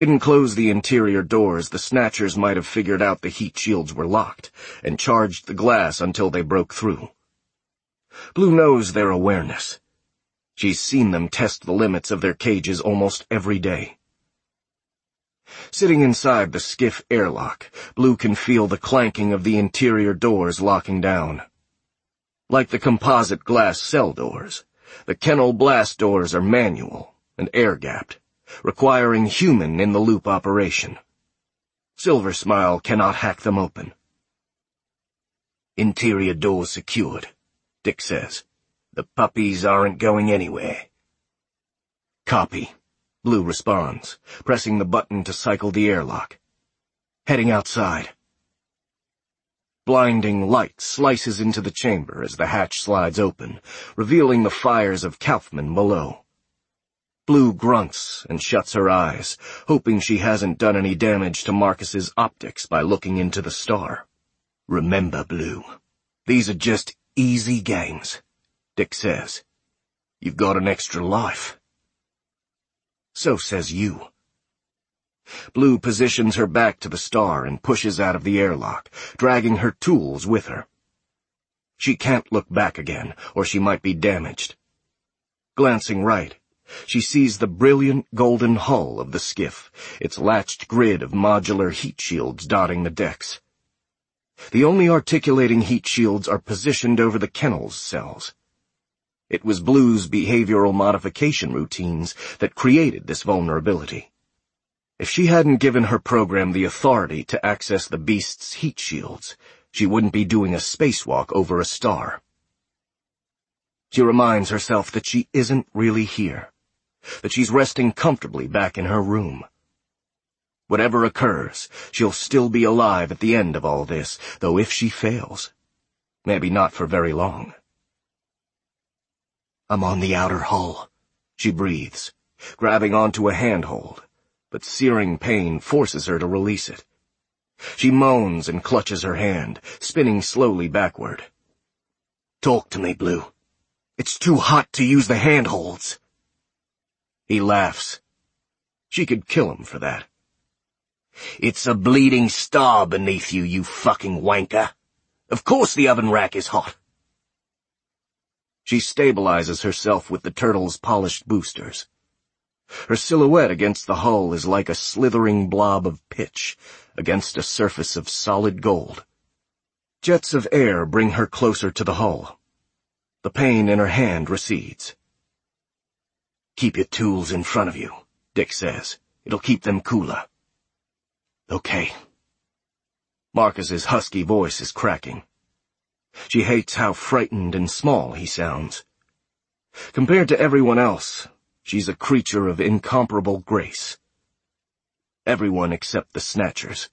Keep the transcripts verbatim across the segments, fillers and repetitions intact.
Didn't close the interior doors, the Snatchers might have figured out the heat shields were locked and charged the glass until they broke through. Blue knows their awareness. She's seen them test the limits of their cages almost every day. Sitting inside the skiff airlock, Blue can feel the clanking of the interior doors locking down. Like the composite glass cell doors, the kennel blast doors are manual and air-gapped, requiring human in-the-loop operation. Silver Smile cannot hack them open. "Interior doors secured," Dick says. "The puppies aren't going anywhere." "Copy," Blue responds, pressing the button to cycle the airlock. "Heading outside." Blinding light slices into the chamber as the hatch slides open, revealing the fires of Kaufman below. Blue grunts and shuts her eyes, hoping she hasn't done any damage to Marcus's optics by looking into the star. "Remember, Blue, these are just easy games," Dick says. "You've got an extra life." "So says you." Blue positions her back to the star and pushes out of the airlock, dragging her tools with her. She can't look back again, or she might be damaged. Glancing right, she sees the brilliant golden hull of the skiff, its latched grid of modular heat shields dotting the decks. The only articulating heat shields are positioned over the kennel's cells. It was Blue's behavioral modification routines that created this vulnerability. If she hadn't given her program the authority to access the beast's heat shields, she wouldn't be doing a spacewalk over a star. She reminds herself that she isn't really here, that she's resting comfortably back in her room. Whatever occurs, she'll still be alive at the end of all this, though if she fails, maybe not for very long. "I'm on the outer hull," she breathes, grabbing onto a handhold, but searing pain forces her to release it. She moans and clutches her hand, spinning slowly backward. "Talk to me, Blue. It's too hot to use the handholds." He laughs. She could kill him for that. "It's a bleeding star beneath you, you fucking wanker. Of course the oven rack is hot." She stabilizes herself with the turtle's polished boosters. Her silhouette against the hull is like a slithering blob of pitch against a surface of solid gold. Jets of air bring her closer to the hull. The pain in her hand recedes. "Keep your tools in front of you," Dick says. "It'll keep them cooler." "Okay." Marcus's husky voice is cracking. She hates how frightened and small he sounds. Compared to everyone else, she's a creature of incomparable grace. Everyone except the Snatchers.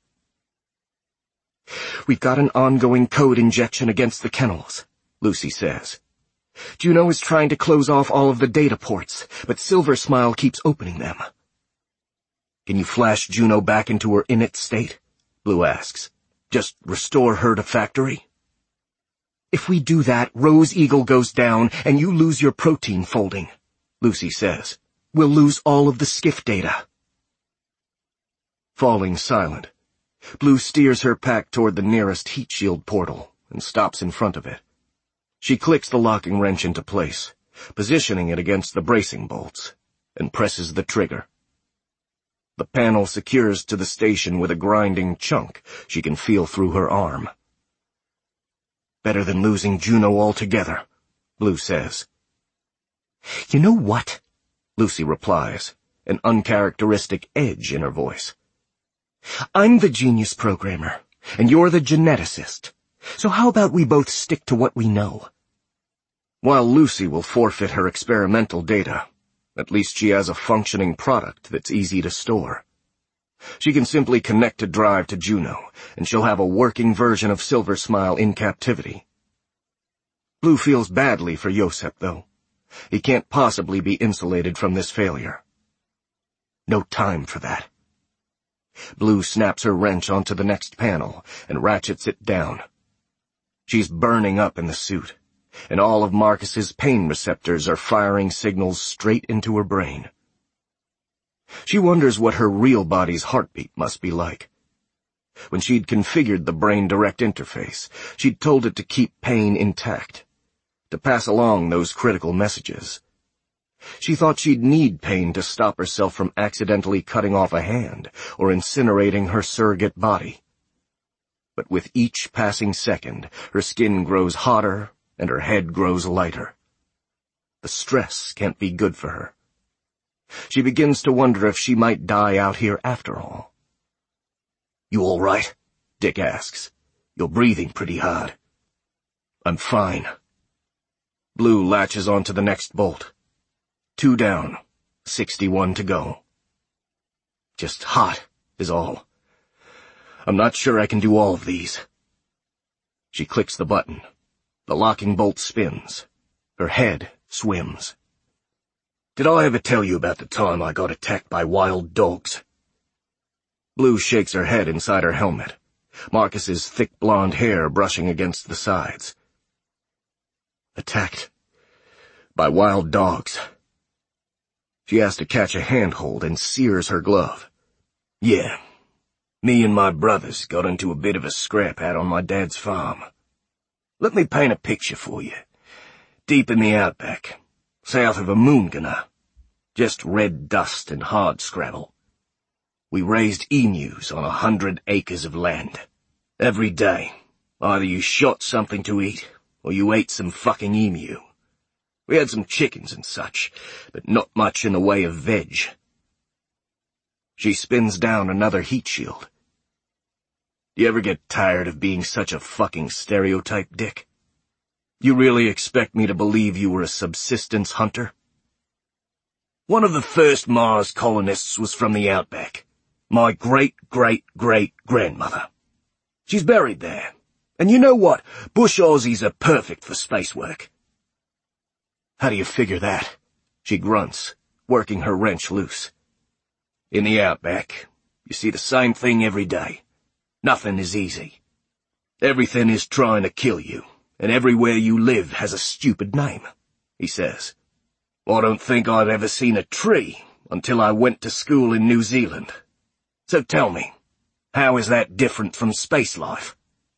"We've got an ongoing code injection against the kennels," Lucy says. "Juno is trying to close off all of the data ports, but Silver Smile keeps opening them." "Can you flash Juno back into her init state?" Blue asks. "Just restore her to factory?" "If we do that, Rose Eagle goes down and you lose your protein folding," Lucy says. "We'll lose all of the skiff data." Falling silent, Blue steers her pack toward the nearest heat shield portal and stops in front of it. She clicks the locking wrench into place, positioning it against the bracing bolts, and presses the trigger. The panel secures to the station with a grinding chunk she can feel through her arm. "Better than losing Juno altogether," Blue says. "You know what?" Lucy replies, an uncharacteristic edge in her voice. "I'm the genius programmer, and you're the geneticist. So how about we both stick to what we know?" While Lucy will forfeit her experimental data, at least she has a functioning product that's easy to store. She can simply connect a drive to Juno, and she'll have a working version of Silver Smile in captivity. Blue feels badly for Josep, though. He can't possibly be insulated from this failure. No time for that. Blue snaps her wrench onto the next panel and ratchets it down. She's burning up in the suit, and all of Marcus's pain receptors are firing signals straight into her brain. She wonders what her real body's heartbeat must be like. When she'd configured the brain direct interface, she'd told it to keep pain intact, to pass along those critical messages. She thought she'd need pain to stop herself from accidentally cutting off a hand or incinerating her surrogate body. But with each passing second, her skin grows hotter and her head grows lighter. The stress can't be good for her. She begins to wonder if she might die out here after all. "You all right?" Dick asks. "You're breathing pretty hard." "I'm fine." Blue latches onto the next bolt. Two down, sixty-one to go. "Just hot, is all. I'm not sure I can do all of these." She clicks the button. The locking bolt spins. Her head swims. "Did I ever tell you about the time I got attacked by wild dogs?" Blue shakes her head inside her helmet, Marcus's thick blonde hair brushing against the sides. "Attacked by wild dogs." She has to catch a handhold and sears her glove. "Yeah, me and my brothers got into a bit of a scrap out on my dad's farm. Let me paint a picture for you. Deep in the outback, south of Amoongana, just red dust and hard scrabble. We raised emus on a hundred acres of land. Every day, either you shot something to eat, or you ate some fucking emu. We had some chickens and such, but not much in the way of veg." She spins down another heat shield. "Do you ever get tired of being such a fucking stereotype, Dick? You really expect me to believe you were a subsistence hunter? One of the first Mars colonists was from the outback. My great-great-great-grandmother. She's buried there. And you know what? Bush Aussies are perfect for space work." "How do you figure that?" She grunts, working her wrench loose. "In the outback, you see the same thing every day. Nothing is easy. Everything is trying to kill you, and everywhere you live has a stupid name," he says. "I don't think I'd ever seen a tree until I went to school in New Zealand. So tell me, how is that different from space life?"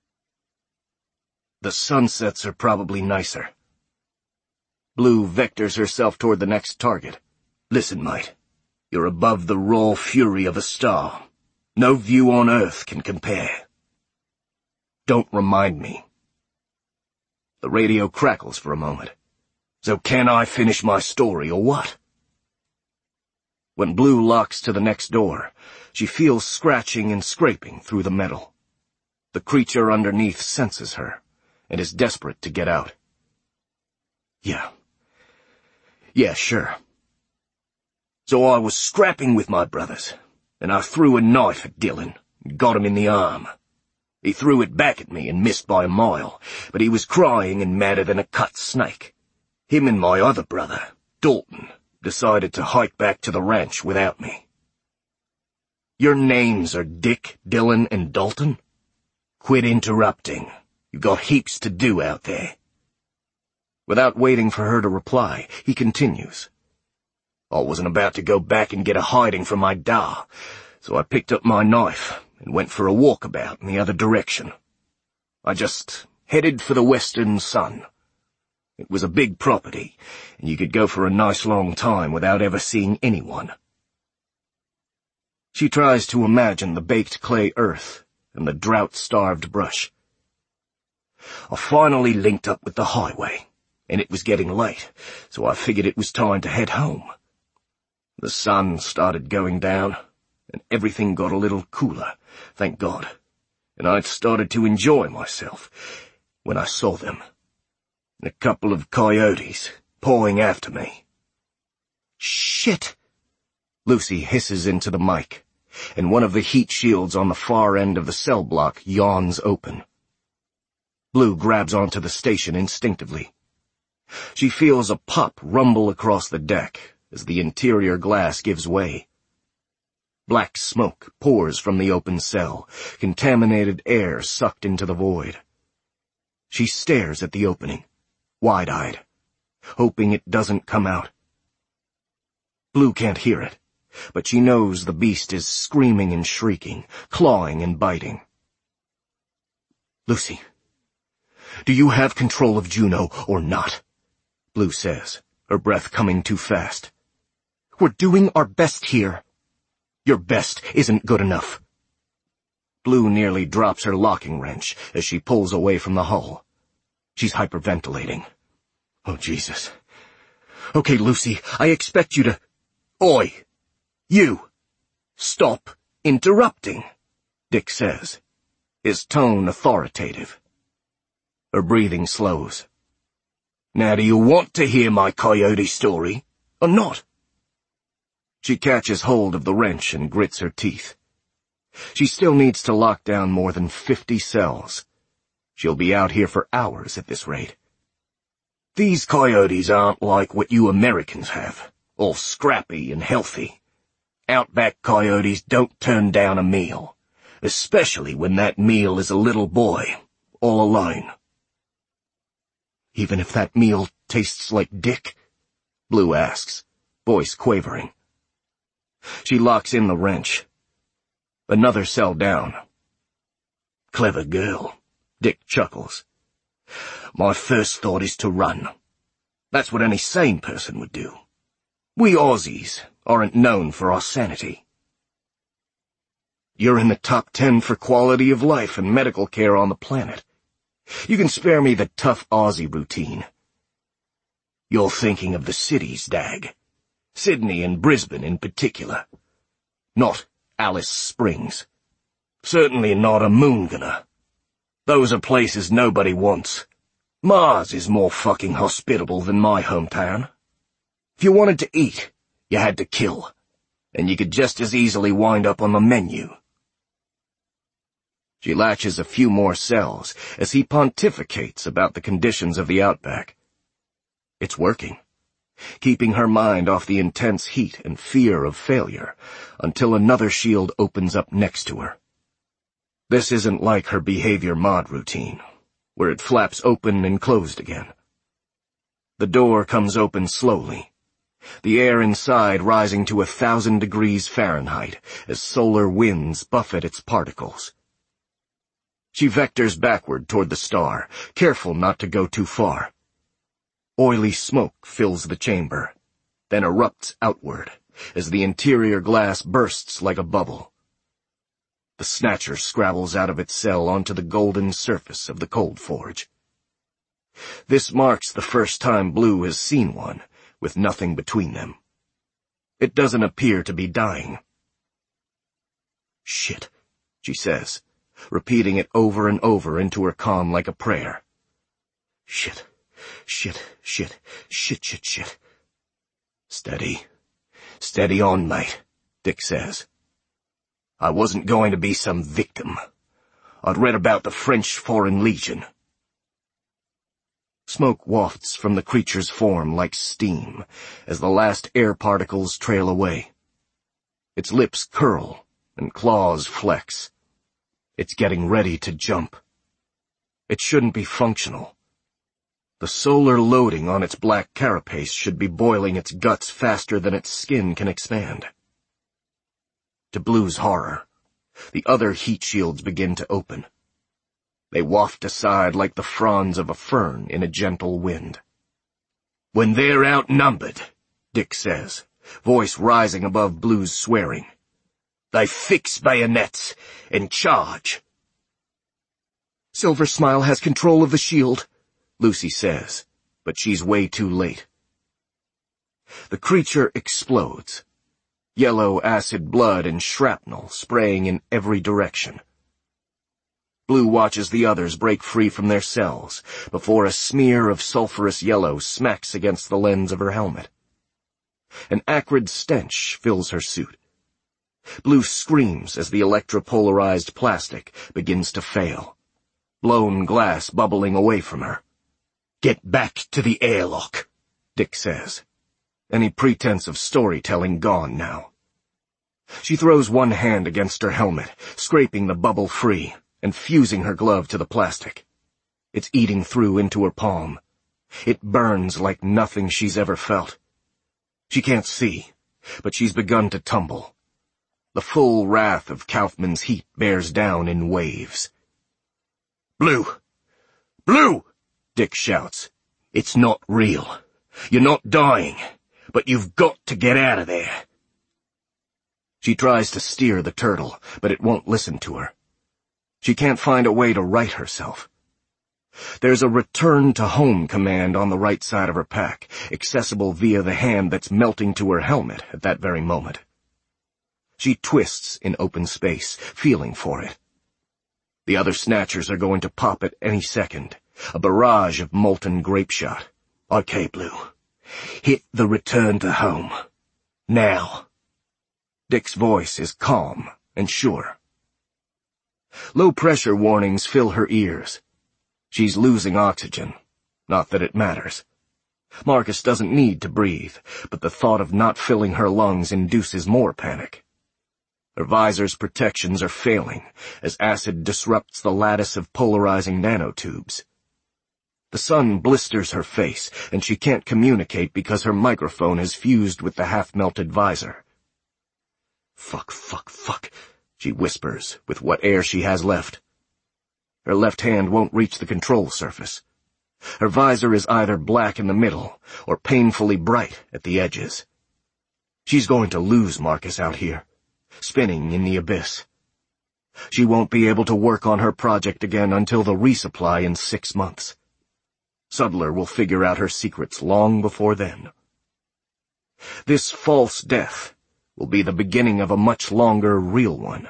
"The sunsets are probably nicer." Blue vectors herself toward the next target. "Listen, mate, you're above the raw fury of a star. No view on Earth can compare." "Don't remind me." The radio crackles for a moment. "So can I finish my story, or what?" When Blue locks to the next door, she feels scratching and scraping through the metal. The creature underneath senses her, and is desperate to get out. Yeah. Yeah, sure. "So I was scrapping with my brothers, and I threw a knife at Dylan, and got him in the arm. He threw it back at me and missed by a mile, but he was crying and madder than a cut snake. Him and my other brother, Dalton, decided to hike back to the ranch without me." "Your names are Dick, Dylan, and Dalton? Quit interrupting. You've got heaps to do out there." Without waiting for her to reply, he continues. "I wasn't about to go back and get a hiding from my da, so I picked up my knife and went for a walkabout in the other direction. I just headed for the western sun. It was a big property, and you could go for a nice long time without ever seeing anyone." She tries to imagine the baked clay earth and the drought-starved brush. "I finally linked up with the highway, and it was getting late, so I figured it was time to head home. The sun started going down, and everything got a little cooler, thank God, and I'd started to enjoy myself when I saw them. A couple of coyotes pawing after me." "Shit!" Lucy hisses into the mic, and one of the heat shields on the far end of the cell block yawns open. Blue grabs onto the station instinctively. She feels a pop rumble across the deck as the interior glass gives way. Black smoke pours from the open cell, contaminated air sucked into the void. She stares at the opening, wide-eyed, hoping it doesn't come out. Blue can't hear it, but she knows the beast is screaming and shrieking, clawing and biting. "Lucy, do you have control of Juno or not?" Blue says, her breath coming too fast. "We're doing our best here." "Your best isn't good enough." Blue nearly drops her locking wrench as she pulls away from the hull. She's hyperventilating. "Oh, Jesus. Okay, Lucy, I expect you to—" "Oi! You! Stop interrupting," Dick says, his tone authoritative. Her breathing slows. "Now do you want to hear my coyote story, or not?" She catches hold of the wrench and grits her teeth. She still needs to lock down more than fifty cells. She'll be out here for hours at this rate. "These coyotes aren't like what you Americans have, all scrappy and healthy. Outback coyotes don't turn down a meal, especially when that meal is a little boy, all alone." "Even if that meal tastes like Dick?" Blue asks, voice quavering. She locks in the wrench. Another cell down. "Clever girl," Dick chuckles. "My first thought is to run. That's what any sane person would do. We Aussies aren't known for our sanity." "You're in the top ten for quality of life and medical care on the planet. You can spare me the tough Aussie routine." "You're thinking of the cities, Dag. Sydney and Brisbane in particular. Not Alice Springs. Certainly not a Moongunner. Those are places nobody wants. Mars is more fucking hospitable than my hometown. If you wanted to eat, you had to kill, and you could just as easily wind up on the menu." She latches a few more cells as he pontificates about the conditions of the outback. It's working, keeping her mind off the intense heat and fear of failure until another shield opens up next to her. This isn't like her behavior mod routine, where it flaps open and closed again. The door comes open slowly, the air inside rising to a thousand degrees Fahrenheit as solar winds buffet its particles. She vectors backward toward the star, careful not to go too far. Oily smoke fills the chamber, then erupts outward as the interior glass bursts like a bubble. The Snatcher scrabbles out of its cell onto the golden surface of the cold forge. This marks the first time Blue has seen one, with nothing between them. It doesn't appear to be dying. "Shit," she says, repeating it over and over into her comm like a prayer. "Shit, shit, shit, shit, shit, shit." "Steady. Steady on, mate," Dick says. "I wasn't going to be some victim. I'd read about the French Foreign Legion." Smoke wafts from the creature's form like steam as the last air particles trail away. Its lips curl and claws flex. It's getting ready to jump. It shouldn't be functional. The solar loading on its black carapace should be boiling its guts faster than its skin can expand. To Blue's horror, the other heat shields begin to open. They waft aside like the fronds of a fern in a gentle wind. "When they're outnumbered," Dick says, voice rising above Blue's swearing, "they fix bayonets and charge." "Silver Smile has control of the shield," Lucy says, but she's way too late. The creature explodes. Yellow acid blood and shrapnel spraying in every direction. Blue watches the others break free from their cells before a smear of sulphurous yellow smacks against the lens of her helmet. An acrid stench fills her suit. Blue screams as the electropolarized plastic begins to fail, blown glass bubbling away from her. "Get back to the airlock," Dick says. Any pretense of storytelling gone now. She throws one hand against her helmet, scraping the bubble free and fusing her glove to the plastic. It's eating through into her palm. It burns like nothing she's ever felt. She can't see, but she's begun to tumble. The full wrath of Kaufman's heat bears down in waves. "Blue! Blue!" Dick shouts. "It's not real. You're not dying, but you've got to get out of there." She tries to steer the turtle, but it won't listen to her. She can't find a way to right herself. There's a return to home command on the right side of her pack, accessible via the hand that's melting to her helmet at that very moment. She twists in open space, feeling for it. The other snatchers are going to pop at any second, a barrage of molten grape shot. "Okay, Blue. Hit the return to home. Now." Dick's voice is calm and sure. Low-pressure warnings fill her ears. She's losing oxygen. Not that it matters. Marcus doesn't need to breathe, but the thought of not filling her lungs induces more panic. Her visor's protections are failing as acid disrupts the lattice of polarizing nanotubes. The sun blisters her face, and she can't communicate because her microphone has fused with the half-melted visor. "Fuck, fuck, fuck," she whispers with what air she has left. Her left hand won't reach the control surface. Her visor is either black in the middle or painfully bright at the edges. She's going to lose Marcus out here, spinning in the abyss. She won't be able to work on her project again until the resupply in six months. Sudler will figure out her secrets long before then. This false death will be the beginning of a much longer, real one.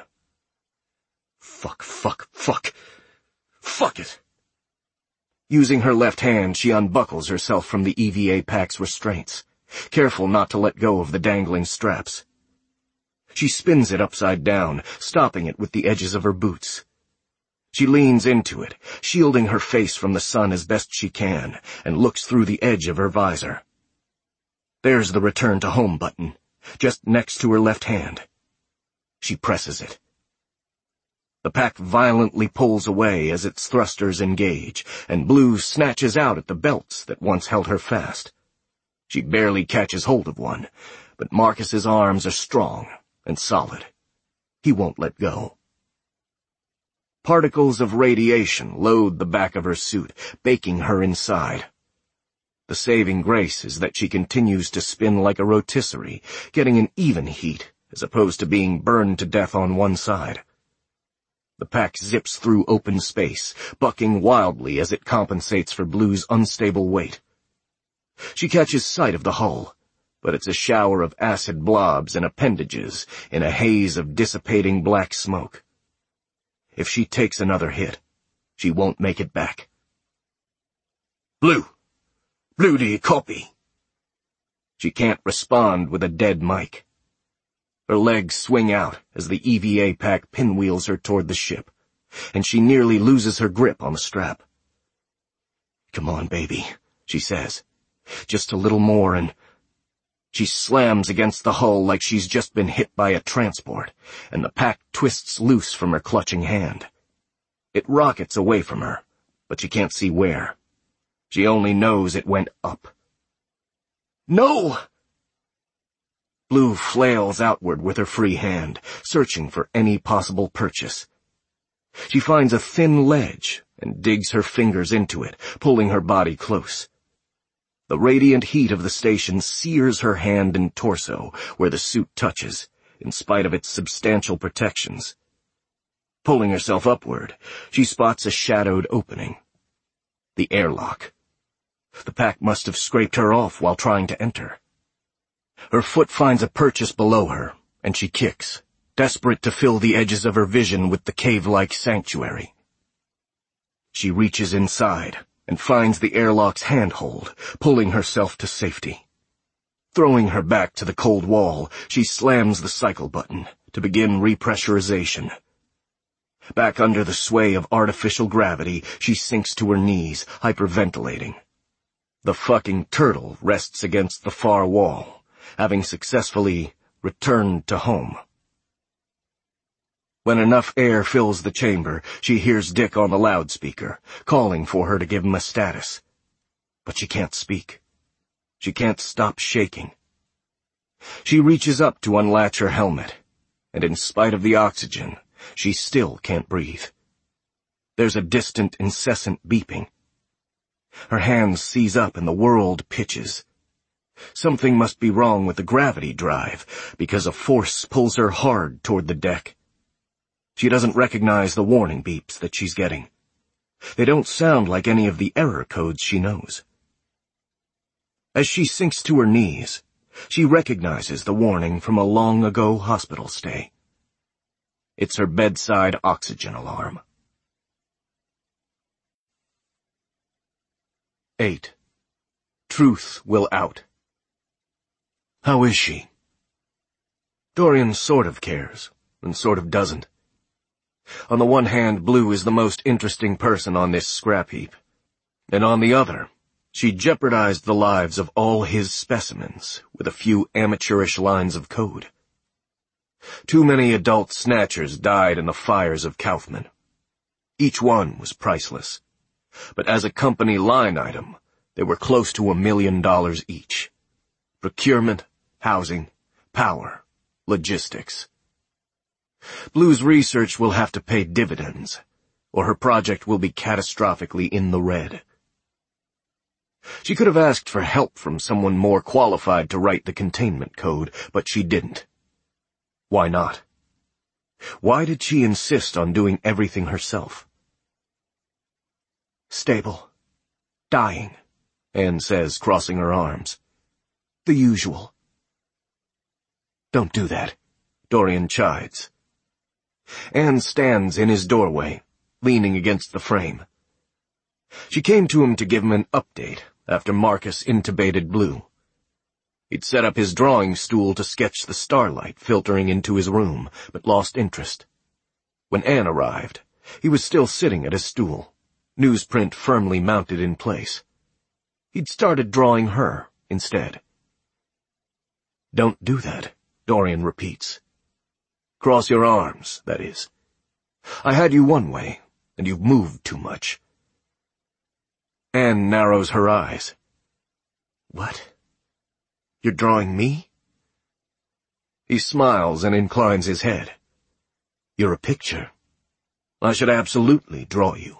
Fuck, fuck, fuck. Fuck it. Using her left hand, she unbuckles herself from the E V A pack's restraints, careful not to let go of the dangling straps. She spins it upside down, stopping it with the edges of her boots. She leans into it, shielding her face from the sun as best she can, and looks through the edge of her visor. There's the return to home button, just next to her left hand. She presses it. The pack violently pulls away as its thrusters engage, and Blue snatches out at the belts that once held her fast. She barely catches hold of one, but Marcus's arms are strong and solid. He won't let go. Particles of radiation load the back of her suit, baking her inside. The saving grace is that she continues to spin like a rotisserie, getting an even heat, as opposed to being burned to death on one side. The pack zips through open space, bucking wildly as it compensates for Blue's unstable weight. She catches sight of the hull, but it's a shower of acid blobs and appendages in a haze of dissipating black smoke. If she takes another hit, she won't make it back. "Blue! Blue, do you copy?" She can't respond with a dead mic. Her legs swing out as the E V A pack pinwheels her toward the ship, and she nearly loses her grip on the strap. "Come on, baby," she says. "Just a little more and—" She slams against the hull like she's just been hit by a transport, and the pack twists loose from her clutching hand. It rockets away from her, but she can't see where. She only knows it went up. "No!" Blue flails outward with her free hand, searching for any possible purchase. She finds a thin ledge and digs her fingers into it, pulling her body close. The radiant heat of the station sears her hand and torso where the suit touches, in spite of its substantial protections. Pulling herself upward, she spots a shadowed opening. The airlock. The pack must have scraped her off while trying to enter. Her foot finds a purchase below her, and she kicks, desperate to fill the edges of her vision with the cave-like sanctuary. She reaches inside and finds the airlock's handhold, pulling herself to safety. Throwing her back to the cold wall, she slams the cycle button to begin repressurization. Back under the sway of artificial gravity, she sinks to her knees, hyperventilating. The fucking turtle rests against the far wall, having successfully returned to home. When enough air fills the chamber, she hears Dick on the loudspeaker, calling for her to give him a status. But she can't speak. She can't stop shaking. She reaches up to unlatch her helmet, and in spite of the oxygen, she still can't breathe. There's a distant, incessant beeping. Her hands seize up and the world pitches. Something must be wrong with the gravity drive, because a force pulls her hard toward the deck. She doesn't recognize the warning beeps that she's getting. They don't sound like any of the error codes she knows. As she sinks to her knees, she recognizes the warning from a long-ago hospital stay. It's her bedside oxygen alarm. Eight. Truth will out. How is she? Dorian sort of cares, and sort of doesn't. On the one hand, Blue is the most interesting person on this scrap heap, and on the other, she jeopardized the lives of all his specimens with a few amateurish lines of code. Too many adult snatchers died in the fires of Kaufman. Each one was priceless, but as a company line item, they were close to a million dollars each. Procurement, housing, power, logistics. Blue's research will have to pay dividends, or her project will be catastrophically in the red. She could have asked for help from someone more qualified to write the containment code, but she didn't. Why not? Why did she insist on doing everything herself? Stable. Dying, Anne says, crossing her arms. The usual. Don't do that, Dorian chides. Anne stands in his doorway, leaning against the frame. She came to him to give him an update after Marcus intubated Blue. He'd set up his drawing stool to sketch the starlight filtering into his room, but lost interest. When Anne arrived, he was still sitting at his stool, newsprint firmly mounted in place. He'd started drawing her instead. Don't do that, Dorian repeats. Cross your arms, that is. I had you one way, and you've moved too much. Anne narrows her eyes. What? You're drawing me? He smiles and inclines his head. You're a picture. I should absolutely draw you.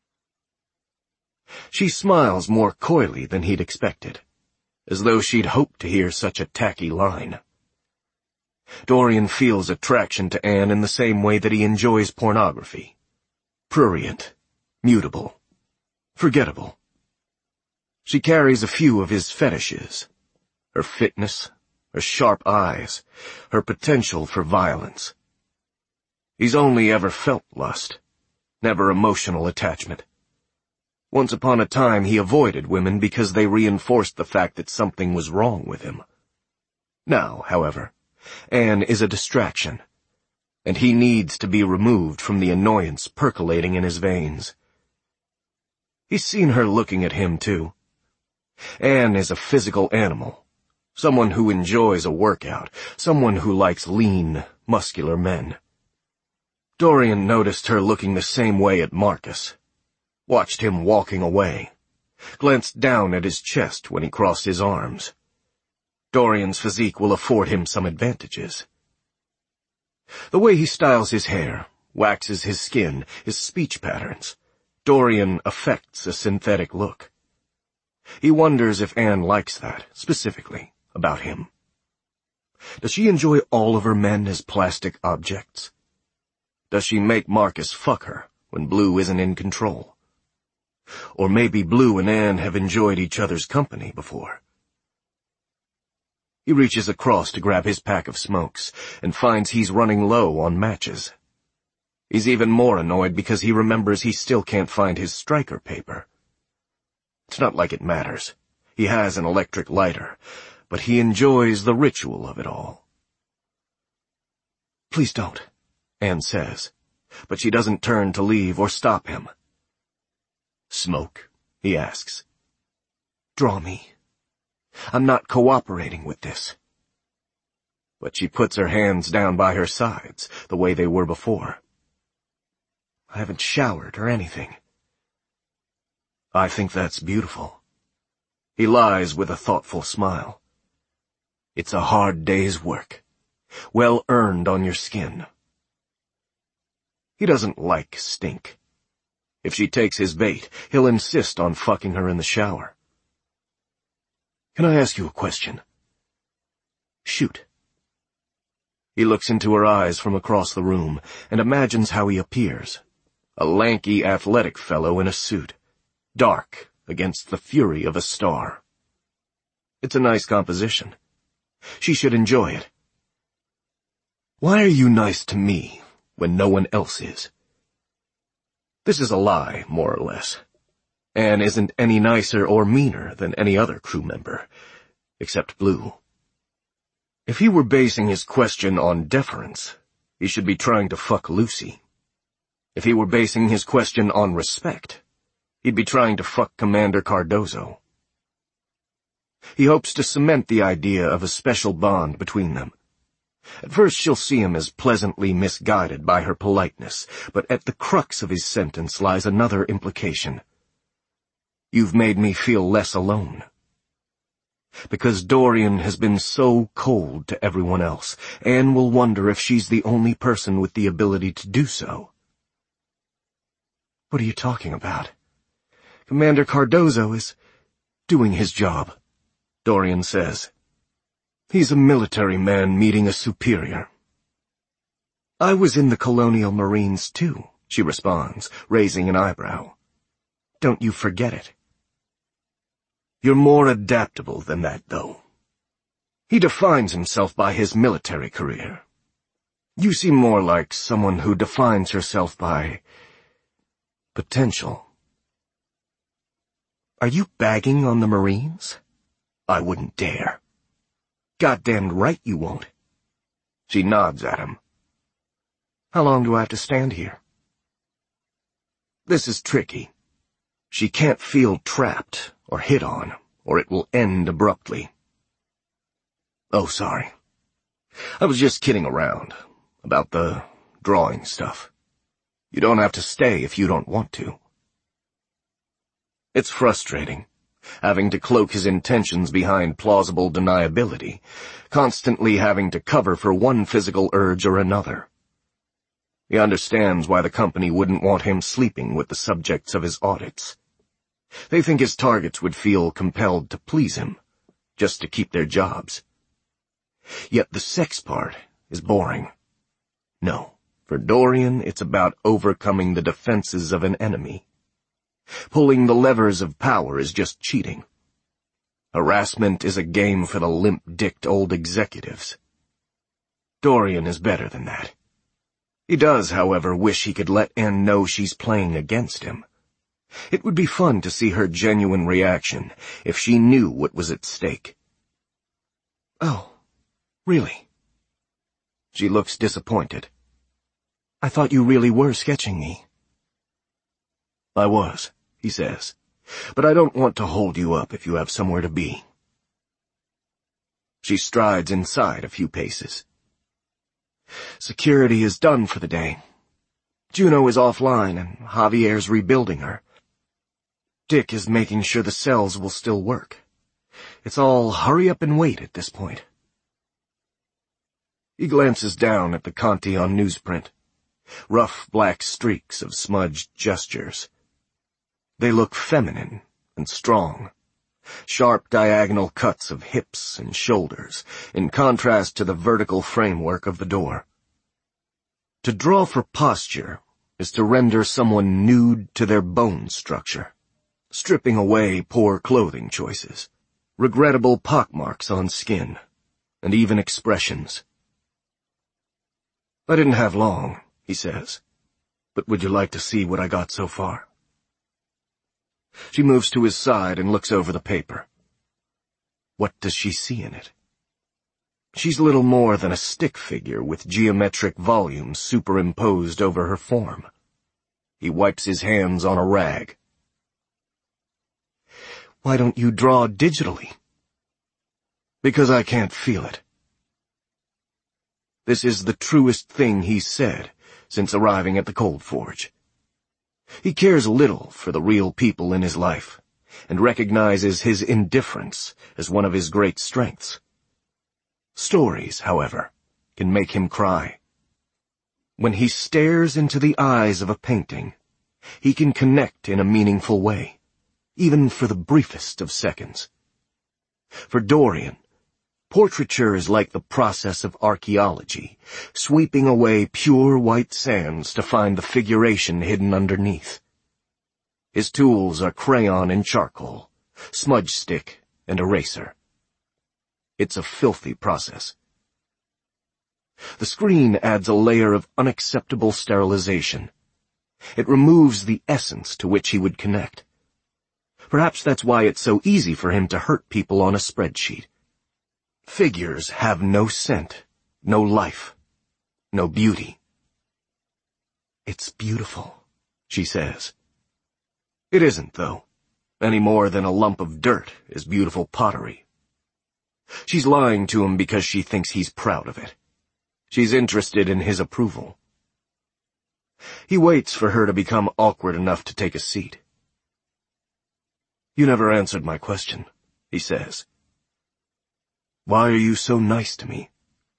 She smiles more coyly than he'd expected, as though she'd hoped to hear such a tacky line. Dorian feels attraction to Anne in the same way that he enjoys pornography. Prurient, mutable, forgettable. She carries a few of his fetishes. Her fitness, her sharp eyes, her potential for violence. He's only ever felt lust, never emotional attachment. Once upon a time he avoided women because they reinforced the fact that something was wrong with him. Now, however, Anne is a distraction, and he needs to be removed from the annoyance percolating in his veins. He's seen her looking at him, too. Anne is a physical animal, someone who enjoys a workout, someone who likes lean, muscular men. Dorian noticed her looking the same way at Marcus, watched him walking away, glanced down at his chest when he crossed his arms. Dorian's physique will afford him some advantages. The way he styles his hair, waxes his skin, his speech patterns, Dorian affects a synthetic look. He wonders if Anne likes that, specifically, about him. Does she enjoy all of her men as plastic objects? Does she make Marcus fuck her when Blue isn't in control? Or maybe Blue and Anne have enjoyed each other's company before. He reaches across to grab his pack of smokes and finds he's running low on matches. He's even more annoyed because he remembers he still can't find his striker paper. It's not like it matters. He has an electric lighter, but he enjoys the ritual of it all. Please don't, Anne says, but she doesn't turn to leave or stop him. Smoke? He asks. Draw me. I'm not cooperating with this. But she puts her hands down by her sides, the way they were before. I haven't showered or anything. I think that's beautiful. He lies with a thoughtful smile. It's a hard day's work, well earned on your skin. He doesn't like stink. If she takes his bait, he'll insist on fucking her in the shower. Can I ask you a question? Shoot. He looks into her eyes from across the room and imagines how he appears. A lanky, athletic fellow in a suit, dark against the fury of a star. It's a nice composition. She should enjoy it. Why are you nice to me when no one else is? This is a lie, more or less. Anne isn't any nicer or meaner than any other crew member, except Blue. If he were basing his question on deference, he should be trying to fuck Lucy. If he were basing his question on respect, he'd be trying to fuck Commander Cardozo. He hopes to cement the idea of a special bond between them. At first she'll see him as pleasantly misguided by her politeness, but at the crux of his sentence lies another implication. You've made me feel less alone. Because Dorian has been so cold to everyone else, Anne will wonder if she's the only person with the ability to do so. What are you talking about? Commander Cardozo is doing his job, Dorian says. He's a military man meeting a superior. I was in the Colonial Marines too, she responds, raising an eyebrow. Don't you forget it. You're more adaptable than that, though. He defines himself by his military career. You seem more like someone who defines herself by potential. Are you bagging on the Marines? I wouldn't dare. Goddamned right you won't. She nods at him. How long do I have to stand here? This is tricky. She can't feel trapped or hit on, or it will end abruptly. Oh, sorry. I was just kidding around about the drawing stuff. You don't have to stay if you don't want to. It's frustrating, having to cloak his intentions behind plausible deniability, constantly having to cover for one physical urge or another. He understands why the company wouldn't want him sleeping with the subjects of his audits. They think his targets would feel compelled to please him, just to keep their jobs. Yet the sex part is boring. No, for Dorian it's about overcoming the defenses of an enemy. Pulling the levers of power is just cheating. Harassment is a game for the limp-dicked old executives. Dorian is better than that. He does, however, wish he could let Anne know she's playing against him. It would be fun to see her genuine reaction if she knew what was at stake. Oh, really? She looks disappointed. I thought you really were sketching me. I was, he says, but I don't want to hold you up if you have somewhere to be. She strides inside a few paces. Security is done for the day. Juno is offline and Javier's rebuilding her. Dick is making sure the cells will still work. It's all hurry up and wait at this point. He glances down at the Cantillon newsprint. Rough black streaks of smudged gestures. They look feminine and strong. Sharp diagonal cuts of hips and shoulders, in contrast to the vertical framework of the door. To draw for posture is to render someone nude to their bone structure, stripping away poor clothing choices, regrettable pockmarks on skin, and even expressions. I didn't have long, he says, but would you like to see what I got so far? She moves to his side and looks over the paper. What does she see in it? She's little more than a stick figure with geometric volumes superimposed over her form. He wipes his hands on a rag. Why don't you draw digitally? Because I can't feel it. This is the truest thing he's said since arriving at the Cold Forge. He cares little for the real people in his life, and recognizes his indifference as one of his great strengths. Stories, however, can make him cry. When he stares into the eyes of a painting, he can connect in a meaningful way, even for the briefest of seconds. For Dorian, portraiture is like the process of archaeology, sweeping away pure white sands to find the figuration hidden underneath. His tools are crayon and charcoal, smudge stick and eraser. It's a filthy process. The screen adds a layer of unacceptable sterilization. It removes the essence to which he would connect. Perhaps that's why it's so easy for him to hurt people on a spreadsheet. Figures have no scent, no life, no beauty. "It's beautiful," she says. It isn't, though, any more than a lump of dirt is beautiful pottery. She's lying to him because she thinks he's proud of it. She's interested in his approval. He waits for her to become awkward enough to take a seat. "You never answered my question," he says. "Why are you so nice to me?"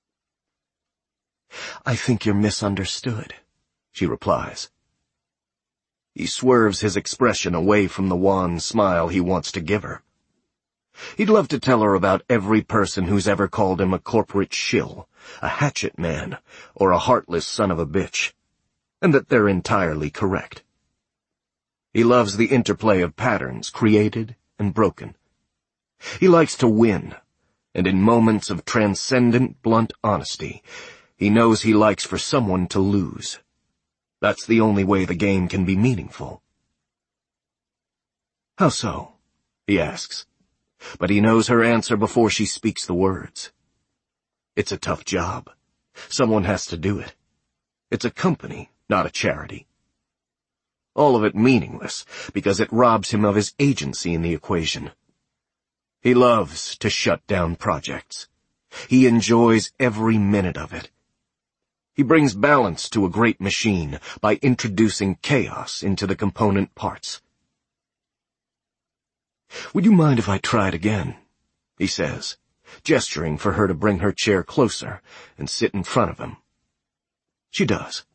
"I think you're misunderstood," she replies. He swerves his expression away from the wan smile he wants to give her. He'd love to tell her about every person who's ever called him a corporate shill, a hatchet man, or a heartless son of a bitch, and that they're entirely correct. He loves the interplay of patterns created and broken. He likes to win, and in moments of transcendent, blunt honesty, he knows he likes for someone to lose. That's the only way the game can be meaningful. "How so?" he asks, but he knows her answer before she speaks the words. It's a tough job. Someone has to do it. It's a company, not a charity. All of it meaningless, because it robs him of his agency in the equation. He loves to shut down projects. He enjoys every minute of it. He brings balance to a great machine by introducing chaos into the component parts. "Would you mind if I tried again?" he says, gesturing for her to bring her chair closer and sit in front of him. She does.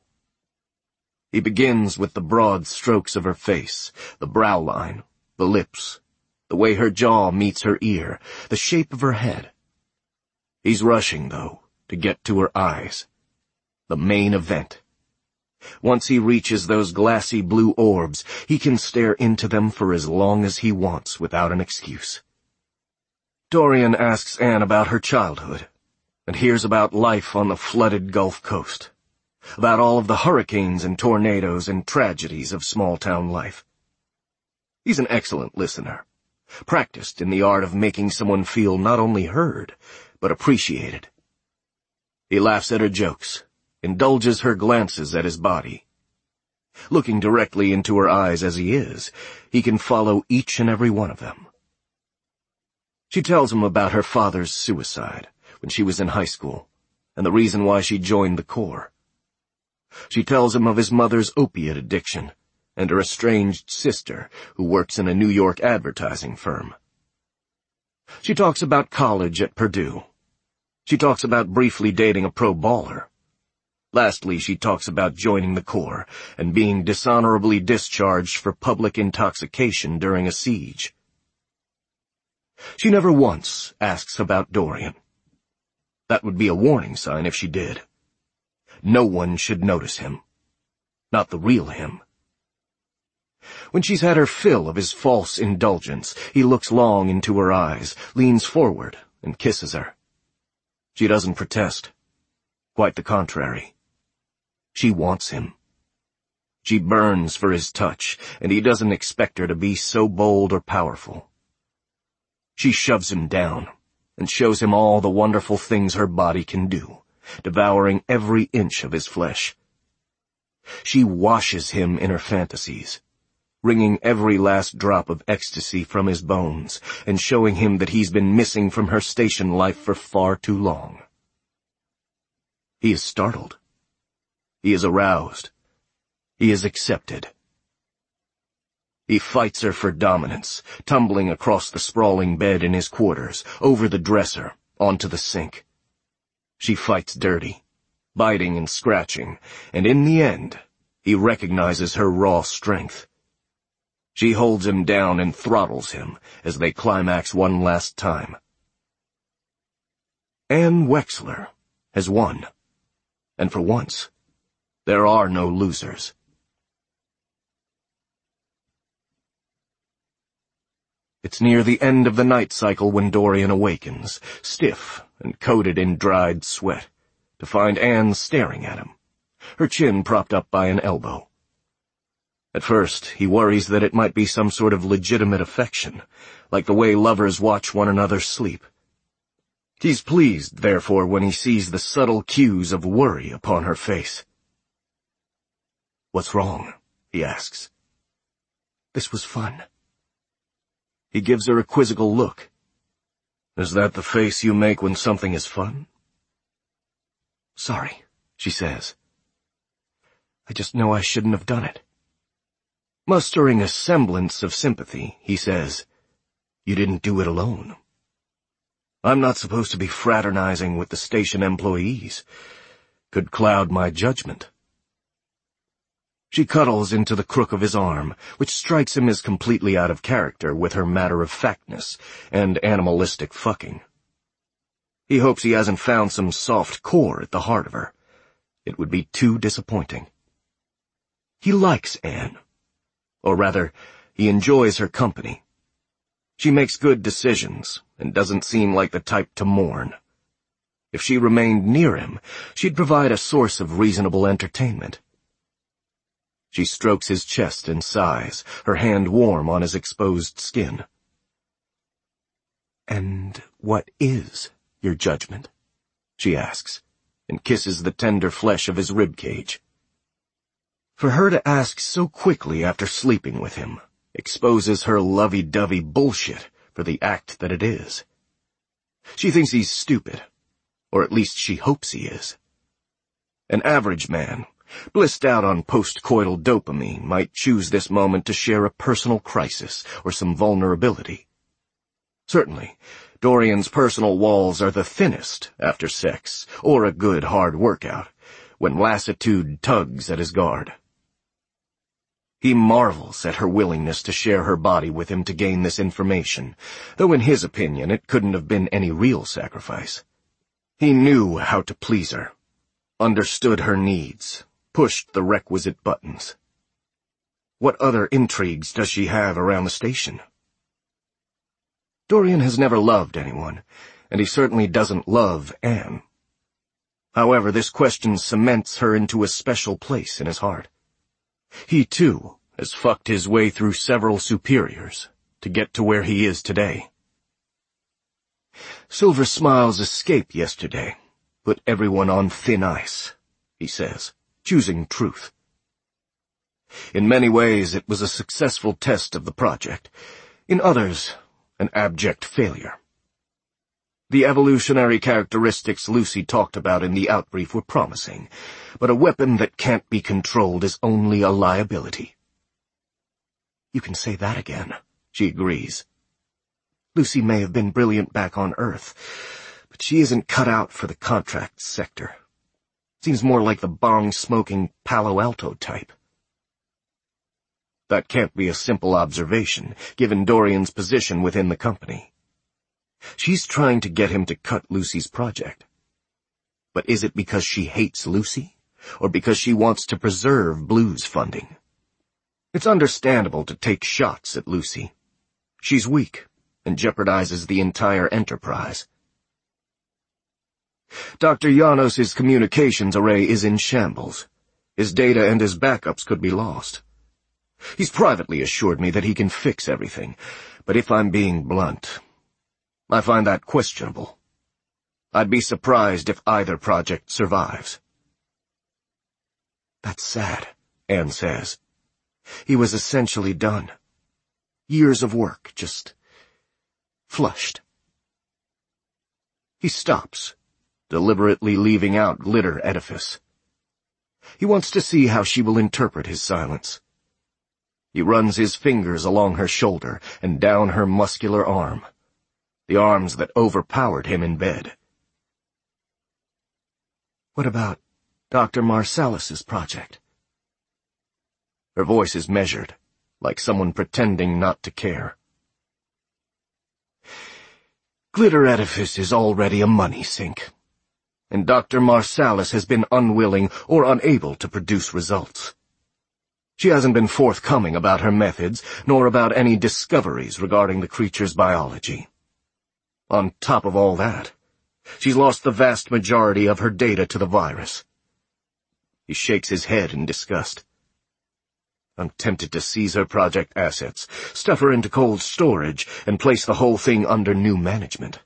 He begins with the broad strokes of her face, the brow line, the lips, the way her jaw meets her ear, the shape of her head. He's rushing, though, to get to her eyes. The main event. Once he reaches those glassy blue orbs, he can stare into them for as long as he wants without an excuse. Dorian asks Anne about her childhood, and hears about life on the flooded Gulf Coast, about all of the hurricanes and tornadoes and tragedies of small-town life. He's an excellent listener, practiced in the art of making someone feel not only heard, but appreciated. He laughs at her jokes, indulges her glances at his body. Looking directly into her eyes as he is, he can follow each and every one of them. She tells him about her father's suicide when she was in high school, and the reason why she joined the Corps. She tells him of his mother's opiate addiction, and her estranged sister, who works in a New York advertising firm. She talks about college at Purdue. She talks about briefly dating a pro baller. Lastly, she talks about joining the Corps and being dishonorably discharged for public intoxication during a siege. She never once asks about Dorian. That would be a warning sign if she did. No one should notice him. Not the real him. When she's had her fill of his false indulgence, he looks long into her eyes, leans forward, and kisses her. She doesn't protest. Quite the contrary. She wants him. She burns for his touch, and he doesn't expect her to be so bold or powerful. She shoves him down and shows him all the wonderful things her body can do, devouring every inch of his flesh. She washes him in her fantasies, wringing every last drop of ecstasy from his bones and showing him that he's been missing from her station life for far too long. He is startled. He is aroused. He is accepted. He fights her for dominance, tumbling across the sprawling bed in his quarters, over the dresser, onto the sink. She fights dirty, biting and scratching, and in the end, he recognizes her raw strength. She holds him down and throttles him as they climax one last time. Anne Wexler has won, and for once, there are no losers. It's near the end of the night cycle when Dorian awakens, stiff and coated in dried sweat, to find Anne staring at him, her chin propped up by an elbow. At first, he worries that it might be some sort of legitimate affection, like the way lovers watch one another sleep. He's pleased, therefore, when he sees the subtle cues of worry upon her face. "What's wrong?" he asks. "This was fun." He gives her a quizzical look. "Is that the face you make when something is fun?" "Sorry," she says. "I just know I shouldn't have done it." Mustering a semblance of sympathy, he says, "You didn't do it alone. I'm not supposed to be fraternizing with the station employees. Could cloud my judgment." She cuddles into the crook of his arm, which strikes him as completely out of character with her matter-of-factness and animalistic fucking. He hopes he hasn't found some soft core at the heart of her. It would be too disappointing. He likes Anne. Or rather, he enjoys her company. She makes good decisions and doesn't seem like the type to mourn. If she remained near him, she'd provide a source of reasonable entertainment. She strokes his chest and sighs, her hand warm on his exposed skin. "And what is your judgment?" she asks, and kisses the tender flesh of his rib cage. For her to ask so quickly after sleeping with him exposes her lovey-dovey bullshit for the act that it is. She thinks he's stupid, or at least she hopes he is. An average man, blissed out on post-coital dopamine, might choose this moment to share a personal crisis or some vulnerability. Certainly, Dorian's personal walls are the thinnest after sex or a good hard workout, when lassitude tugs at his guard. He marvels at her willingness to share her body with him to gain this information, though in his opinion it couldn't have been any real sacrifice. He knew how to please her, understood her needs, pushed the requisite buttons. What other intrigues does she have around the station? Dorian has never loved anyone, and he certainly doesn't love Anne. However, this question cements her into a special place in his heart. He, too, has fucked his way through several superiors to get to where he is today. Silver Smile's escape yesterday put everyone on thin ice, he says, choosing truth. In many ways, it was a successful test of the project. In others, an abject failure. The evolutionary characteristics Lucy talked about in the outbrief were promising, but a weapon that can't be controlled is only a liability. You can say that again, she agrees. Lucy may have been brilliant back on Earth, but she isn't cut out for the contract sector. Seems more like the bong-smoking Palo Alto type. That can't be a simple observation, given Dorian's position within the company. She's trying to get him to cut Lucy's project. But is it because she hates Lucy, or because she wants to preserve Blue's funding? It's understandable to take shots at Lucy. She's weak, and jeopardizes the entire enterprise. Doctor Janos's communications array is in shambles. His data and his backups could be lost. He's privately assured me that he can fix everything, but if I'm being blunt, I find that questionable. I'd be surprised if either project survives. That's sad, Anne says. He was essentially done. Years of work, just flushed. He stops, deliberately leaving out glitter edifice. He wants to see how she will interpret his silence. He runs his fingers along her shoulder and down her muscular arm, the arms that overpowered him in bed. What about Doctor Marsalis's project? Her voice is measured, like someone pretending not to care. Glitter Edifice is already a money sink, and Doctor Marsalis has been unwilling or unable to produce results. She hasn't been forthcoming about her methods, nor about any discoveries regarding the creature's biology. On top of all that, she's lost the vast majority of her data to the virus. He shakes his head in disgust. I'm tempted to seize her project assets, stuff her into cold storage, and place the whole thing under new management.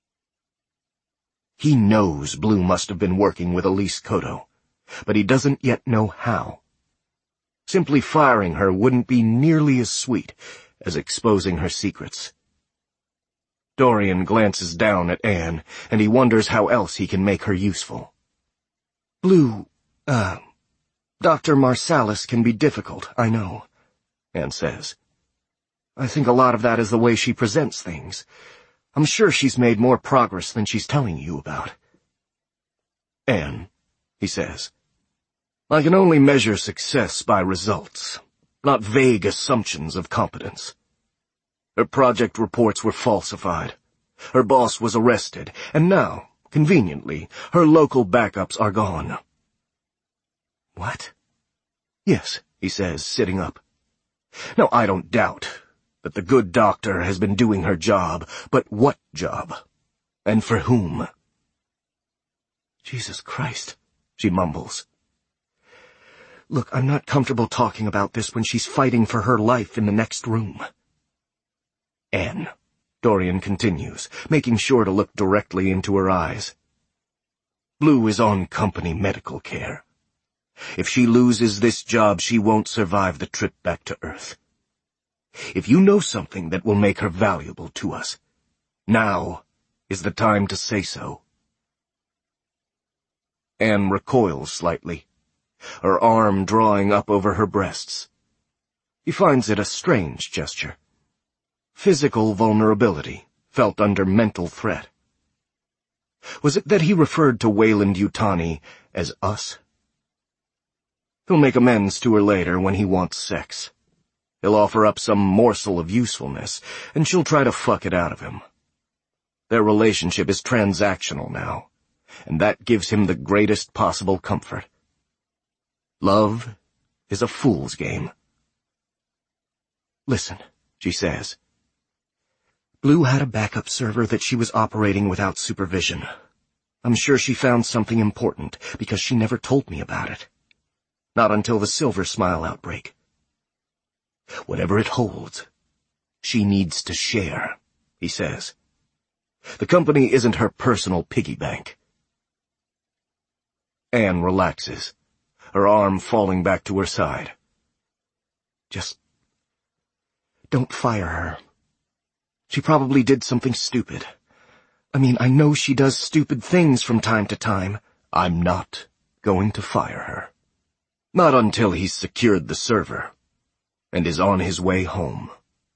He knows Blue must have been working with Elise Cotto, but he doesn't yet know how. Simply firing her wouldn't be nearly as sweet as exposing her secrets. Dorian glances down at Anne, and he wonders how else he can make her useful. Blue, uh... Doctor Marsalis can be difficult, I know, Anne says. I think a lot of that is the way she presents things. I'm sure she's made more progress than she's telling you about. Anne, he says, I can only measure success by results, not vague assumptions of competence. Her project reports were falsified. Her boss was arrested, and now, conveniently, her local backups are gone. What? Yes, he says, sitting up. Now, I don't doubt that the good doctor has been doing her job, but what job? And for whom? Jesus Christ, she mumbles. Look, I'm not comfortable talking about this when she's fighting for her life in the next room. Anne, Dorian continues, making sure to look directly into her eyes. Blue is on company medical care. If she loses this job, she won't survive the trip back to Earth. If you know something that will make her valuable to us, now is the time to say so. Anne recoils slightly, her arm drawing up over her breasts. He finds it a strange gesture. Physical vulnerability felt under mental threat. Was it that he referred to Weyland-Yutani as us? He'll make amends to her later when he wants sex. He'll offer up some morsel of usefulness, and she'll try to fuck it out of him. Their relationship is transactional now, and that gives him the greatest possible comfort. Love is a fool's game. Listen, she says. Blue had a backup server that she was operating without supervision. I'm sure she found something important, because she never told me about it. Not until the Silver Smile outbreak. Whatever it holds, she needs to share, he says. The company isn't her personal piggy bank. Anne relaxes, her arm falling back to her side. Just don't fire her. She probably did something stupid. I mean, I know she does stupid things from time to time. I'm not going to fire her. Not until he's secured the server and is on his way home.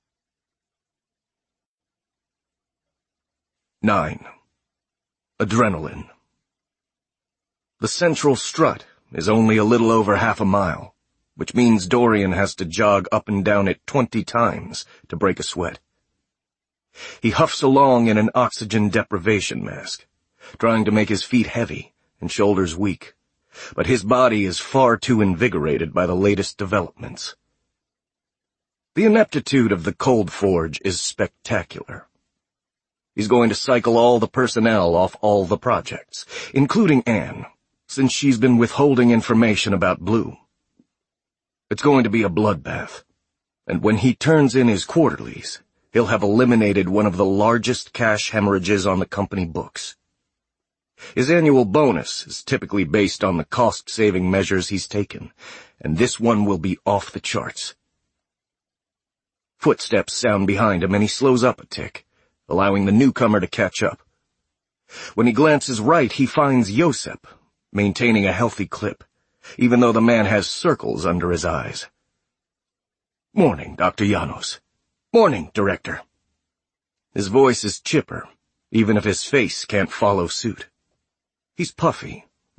Nine. Adrenaline. The central strut is only a little over half a mile, which means Dorian has to jog up and down it twenty times to break a sweat. He huffs along in an oxygen deprivation mask, trying to make his feet heavy and shoulders weak, but his body is far too invigorated by the latest developments. The ineptitude of the Cold Forge is spectacular. He's going to cycle all the personnel off all the projects, including Anne, since she's been withholding information about Blue. It's going to be a bloodbath, and when he turns in his quarterlies, he'll have eliminated one of the largest cash hemorrhages on the company books. His annual bonus is typically based on the cost-saving measures he's taken, and this one will be off the charts. Footsteps sound behind him, and he slows up a tick, allowing the newcomer to catch up. When he glances right, he finds Josep, maintaining a healthy clip, even though the man has circles under his eyes. Morning, Doctor Janos. Morning, Director. His voice is chipper, even if his face can't follow suit. He's puffy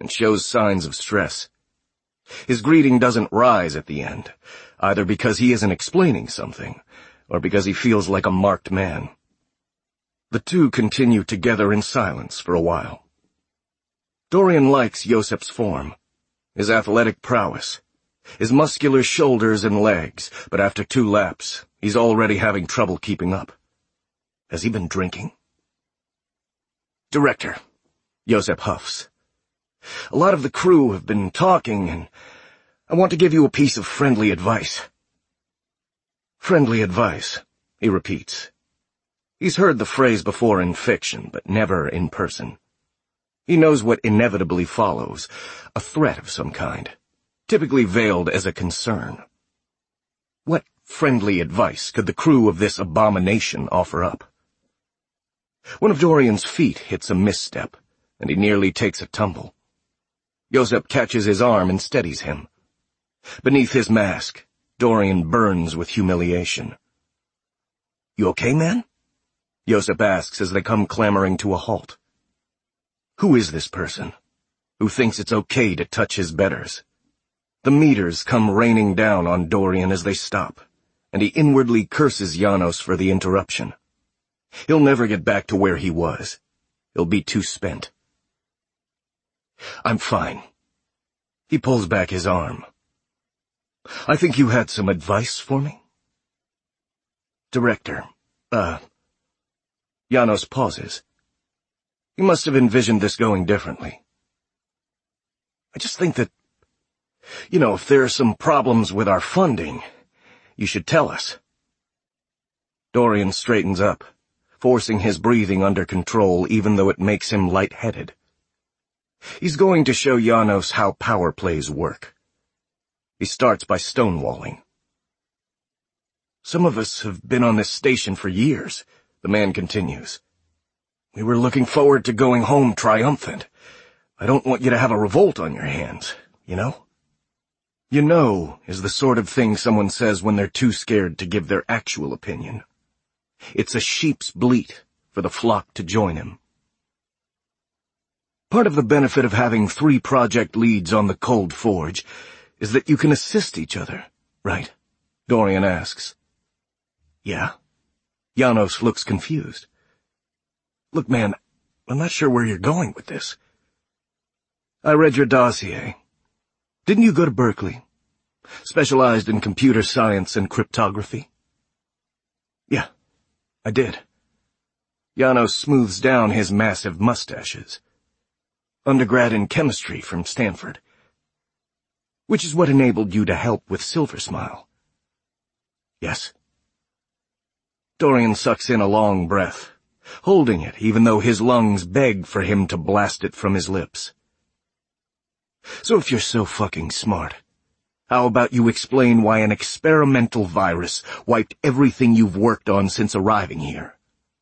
and shows signs of stress. His greeting doesn't rise at the end, either because he isn't explaining something, or because he feels like a marked man. The two continue together in silence for a while. Dorian likes Yosep's form, his athletic prowess, his muscular shoulders and legs, but after two laps, he's already having trouble keeping up. Has he been drinking? Director, Yosep huffs. A lot of the crew have been talking, and I want to give you a piece of friendly advice. Friendly advice, he repeats. He's heard the phrase before in fiction, but never in person. He knows what inevitably follows, a threat of some kind, typically veiled as a concern. What friendly advice could the crew of this abomination offer up? One of Dorian's feet hits a misstep, and he nearly takes a tumble. Yosep catches his arm and steadies him. Beneath his mask, Dorian burns with humiliation. You okay, man? Yosep asks as they come clamoring to a halt. Who is this person, who thinks it's okay to touch his betters? The meters come raining down on Dorian as they stop, and he inwardly curses Janos for the interruption. He'll never get back to where he was. He'll be too spent. I'm fine. He pulls back his arm. I think you had some advice for me? Director, uh... Janos pauses. He must have envisioned this going differently. I just think that, you know, if there are some problems with our funding, you should tell us. Dorian straightens up, forcing his breathing under control even though it makes him lightheaded. He's going to show Janos how power plays work. He starts by stonewalling. Some of us have been on this station for years, the man continues. We were looking forward to going home triumphant. I don't want you to have a revolt on your hands, you know? You know is the sort of thing someone says when they're too scared to give their actual opinion. It's a sheep's bleat for the flock to join him. Part of the benefit of having three project leads on the Cold Forge is that you can assist each other, right? Dorian asks. Yeah? Janos looks confused. Look, man, I'm not sure where you're going with this. I read your dossier. Didn't you go to Berkeley? Specialized in computer science and cryptography? Yeah, I did. Janos smooths down his massive mustaches. Undergrad in chemistry from Stanford. Which is what enabled you to help with Silver Smile. Yes. Dorian sucks in a long breath, holding it even though his lungs beg for him to blast it from his lips. So if you're so fucking smart, how about you explain why an experimental virus wiped everything you've worked on since arriving here?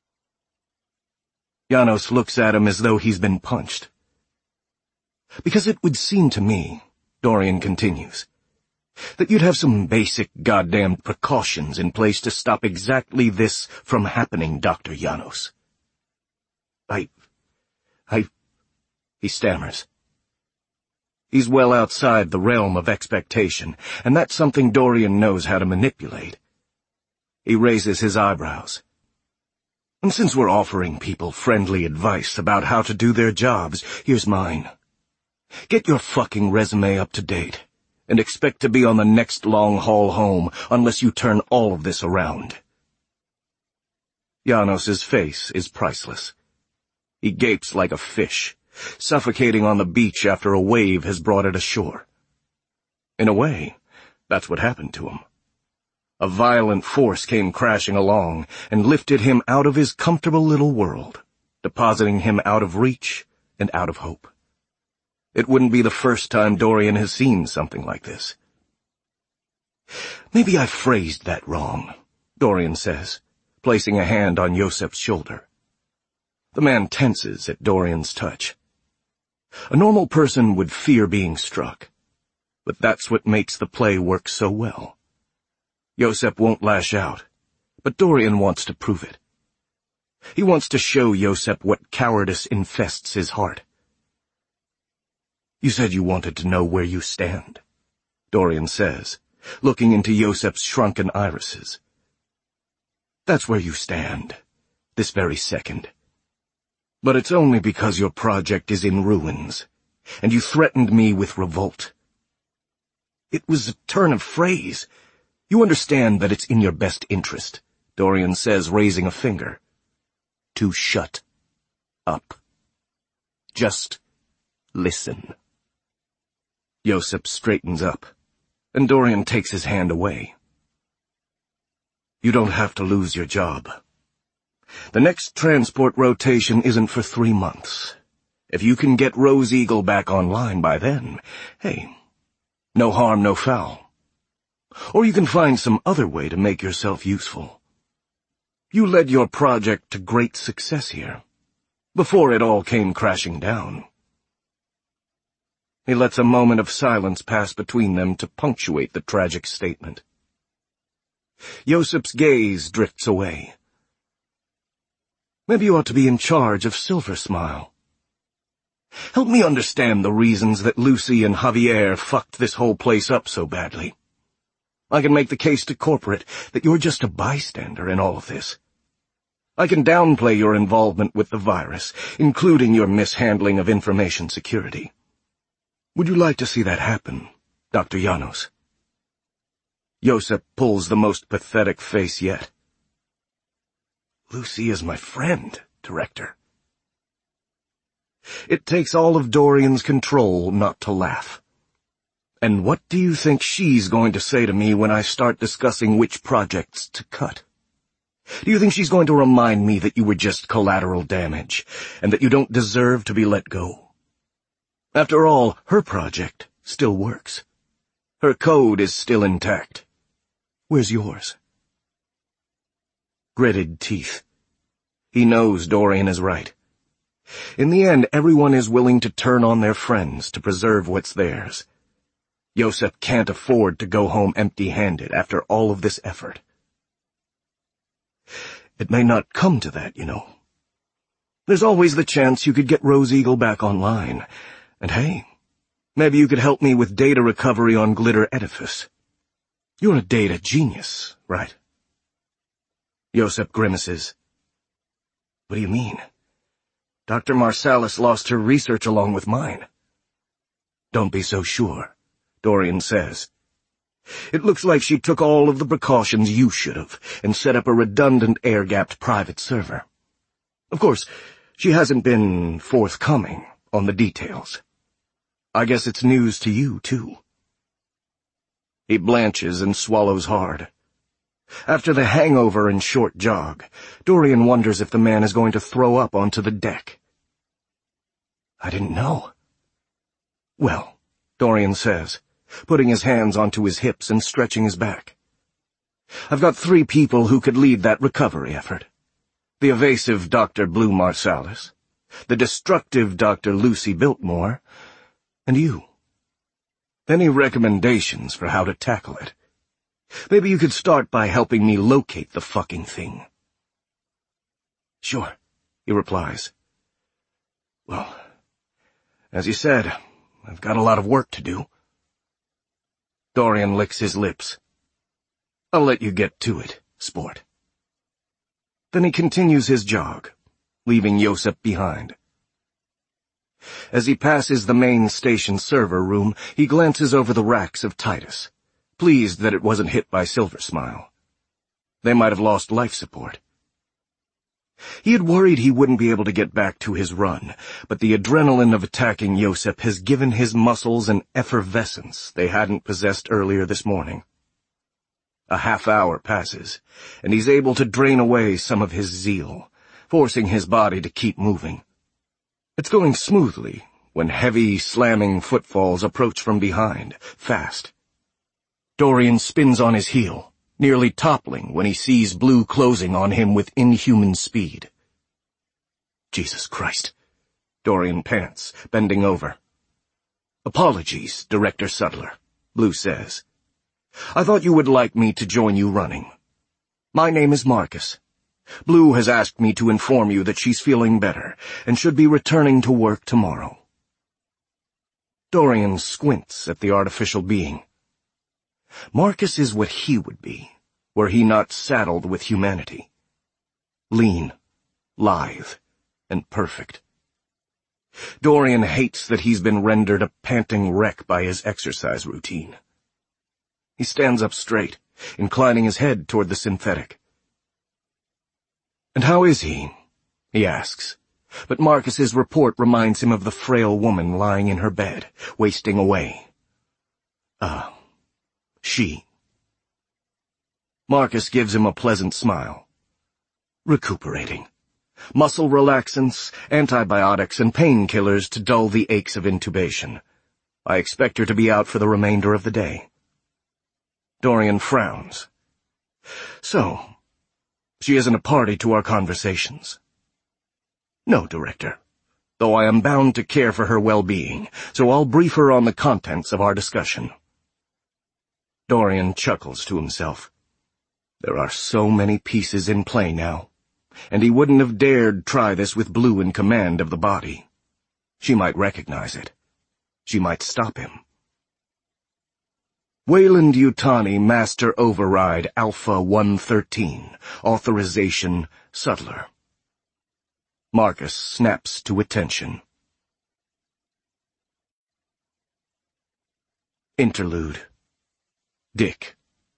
Janos looks at him as though he's been punched. Because it would seem to me, Dorian continues, that you'd have some basic goddamn precautions in place to stop exactly this from happening, Doctor Janos. I... I... He stammers. He's well outside the realm of expectation, and that's something Dorian knows how to manipulate. He raises his eyebrows. And since we're offering people friendly advice about how to do their jobs, here's mine. Get your fucking resume up to date, and expect to be on the next long haul home unless you turn all of this around. Janos's face is priceless. He gapes like a fish, suffocating on the beach after a wave has brought it ashore. In a way, that's what happened to him. A violent force came crashing along and lifted him out of his comfortable little world, depositing him out of reach and out of hope. It wouldn't be the first time Dorian has seen something like this. Maybe I phrased that wrong, Dorian says, placing a hand on Yosep's shoulder. The man tenses at Dorian's touch. A normal person would fear being struck, but that's what makes the play work so well. Yosep won't lash out, but Dorian wants to prove it. He wants to show Yosep what cowardice infests his heart. You said you wanted to know where you stand, Dorian says, looking into Yosep's shrunken irises. That's where you stand, this very second. But it's only because your project is in ruins, and you threatened me with revolt. It was a turn of phrase. You understand that it's in your best interest, Dorian says, raising a finger, to shut up. Just listen. Yosep straightens up, and Dorian takes his hand away. You don't have to lose your job. The next transport rotation isn't for three months. If you can get Rose Eagle back online by then, hey, no harm, no foul. Or you can find some other way to make yourself useful. You led your project to great success here, before it all came crashing down. He lets a moment of silence pass between them to punctuate the tragic statement. Yosep's gaze drifts away. Maybe you ought to be in charge of Silver Smile. Help me understand the reasons that Lucy and Javier fucked this whole place up so badly. I can make the case to corporate that you're just a bystander in all of this. I can downplay your involvement with the virus, including your mishandling of information security. Would you like to see that happen, Doctor Llanos? Yosep pulls the most pathetic face yet. Lucy is my friend, Director. It takes all of Dorian's control not to laugh. And what do you think she's going to say to me when I start discussing which projects to cut? Do you think she's going to remind me that you were just collateral damage, and that you don't deserve to be let go? After all, her project still works. Her code is still intact. Where's yours? Gritted teeth. He knows Dorian is right. In the end, everyone is willing to turn on their friends to preserve what's theirs. Yosep can't afford to go home empty-handed after all of this effort. It may not come to that, you know. There's always the chance you could get Rose Eagle back online. And hey, maybe you could help me with data recovery on Glitter Edifice. You're a data genius, right? Yosep grimaces. What do you mean? Doctor Marsalis lost her research along with mine. Don't be so sure, Dorian says. It looks like she took all of the precautions you should have and set up a redundant air-gapped private server. Of course, she hasn't been forthcoming on the details. I guess it's news to you, too. He blanches and swallows hard. After the hangover and short jog, Dorian wonders if the man is going to throw up onto the deck. I didn't know. Well, Dorian says, putting his hands onto his hips and stretching his back. I've got three people who could lead that recovery effort. The evasive Doctor Blue Marsalis, the destructive Doctor Lucy Biltmore, and you. Any recommendations for how to tackle it? Maybe you could start by helping me locate the fucking thing. Sure, he replies. Well, as you said, I've got a lot of work to do. Dorian licks his lips. I'll let you get to it, sport. Then he continues his jog, leaving Yosep behind. As he passes the main station server room, he glances over the racks of Titus, pleased that it wasn't hit by Silver Smile. They might have lost life support. He had worried he wouldn't be able to get back to his run, but the adrenaline of attacking Yosep has given his muscles an effervescence they hadn't possessed earlier this morning. A half hour passes, and he's able to drain away some of his zeal, forcing his body to keep moving. It's going smoothly when heavy, slamming footfalls approach from behind, fast. Dorian spins on his heel, nearly toppling when he sees Blue closing on him with inhuman speed. Jesus Christ, Dorian pants, bending over. Apologies, Director Suttler, Blue says. I thought you would like me to join you running. My name is Marcus. Blue has asked me to inform you that she's feeling better and should be returning to work tomorrow. Dorian squints at the artificial being. Marcus is what he would be, were he not saddled with humanity. Lean, lithe, and perfect. Dorian hates that he's been rendered a panting wreck by his exercise routine. He stands up straight, inclining his head toward the synthetic. "And how is he?" he asks, but Marcus's report reminds him of the frail woman lying in her bed, wasting away. Ah, uh, she. Marcus gives him a pleasant smile. Recuperating. Muscle relaxants, antibiotics, and painkillers to dull the aches of intubation. I expect her to be out for the remainder of the day. Dorian frowns. So, she isn't a party to our conversations. No, Director, though I am bound to care for her well-being, so I'll brief her on the contents of our discussion. Dorian chuckles to himself. There are so many pieces in play now, and he wouldn't have dared try this with Blue in command of the body. She might recognize it. She might stop him. Weyland-Yutani Master Override Alpha one thirteen, Authorization Subtler. Marcus snaps to attention. Interlude. Dick.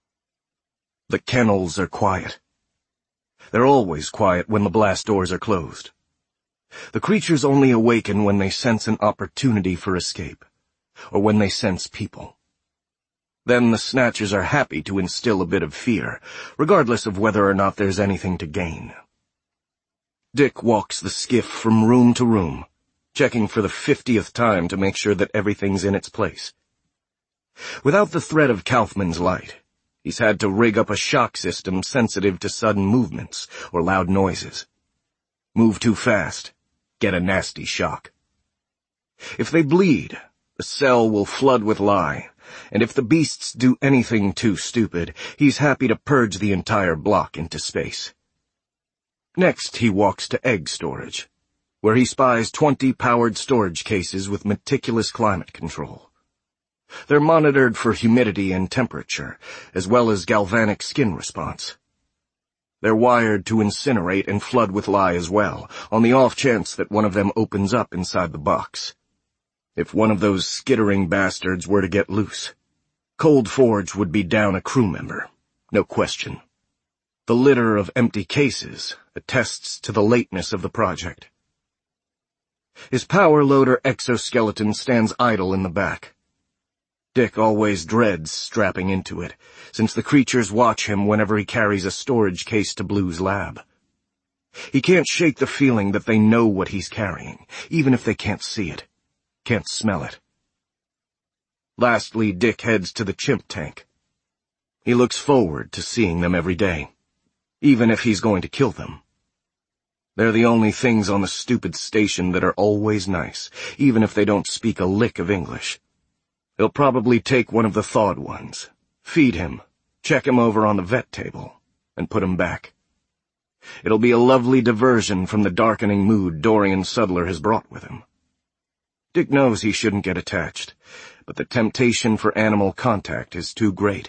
The kennels are quiet. They're always quiet when the blast doors are closed. The creatures only awaken when they sense an opportunity for escape, or when they sense people. Then the Snatchers are happy to instill a bit of fear, regardless of whether or not there's anything to gain. Dick walks the skiff from room to room, checking for the fiftieth time to make sure that everything's in its place. Without the threat of Kaufman's light, he's had to rig up a shock system sensitive to sudden movements or loud noises. Move too fast, get a nasty shock. If they bleed, the cell will flood with lye, and if the beasts do anything too stupid, he's happy to purge the entire block into space. Next, he walks to egg storage, where he spies twenty powered storage cases with meticulous climate control. They're monitored for humidity and temperature, as well as galvanic skin response. They're wired to incinerate and flood with lye as well, on the off chance that one of them opens up inside the box. If one of those skittering bastards were to get loose, Cold Forge would be down a crew member, no question. The litter of empty cases attests to the lateness of the project. His power loader exoskeleton stands idle in the back. Dick always dreads strapping into it, since the creatures watch him whenever he carries a storage case to Blue's lab. He can't shake the feeling that they know what he's carrying, even if they can't see it, can't smell it. Lastly, Dick heads to the chimp tank. He looks forward to seeing them every day, even if he's going to kill them. They're the only things on the stupid station that are always nice, even if they don't speak a lick of English. He'll probably take one of the thawed ones, feed him, check him over on the vet table, and put him back. It'll be a lovely diversion from the darkening mood Dorian Subtler has brought with him. Dick knows he shouldn't get attached, but the temptation for animal contact is too great.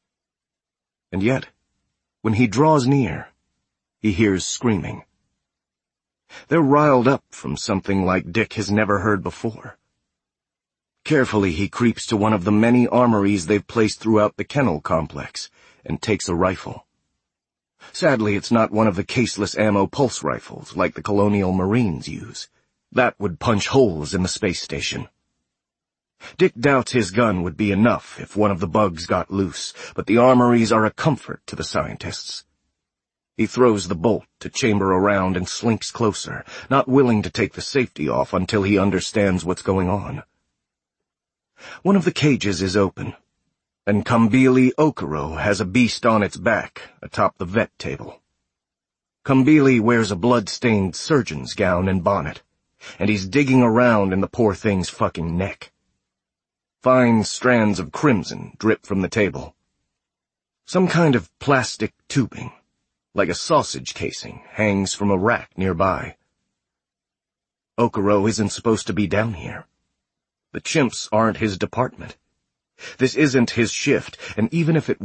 And yet, when he draws near, he hears screaming. They're riled up from something like Dick has never heard before. Carefully he creeps to one of the many armories they've placed throughout the kennel complex and takes a rifle. Sadly, it's not one of the caseless ammo pulse rifles like the Colonial Marines use. That would punch holes in the space station. Dick doubts his gun would be enough if one of the bugs got loose, but the armories are a comfort to the scientists. He throws the bolt to chamber around and slinks closer, not willing to take the safety off until he understands what's going on. One of the cages is open, and Kambili Okoro has a beast on its back atop the vet table. Kambili wears a blood-stained surgeon's gown and bonnet, and he's digging around in the poor thing's fucking neck. Fine strands of crimson drip from the table. Some kind of plastic tubing, like a sausage casing, hangs from a rack nearby. Okoro isn't supposed to be down here. The chimps aren't his department. This isn't his shift, and even if it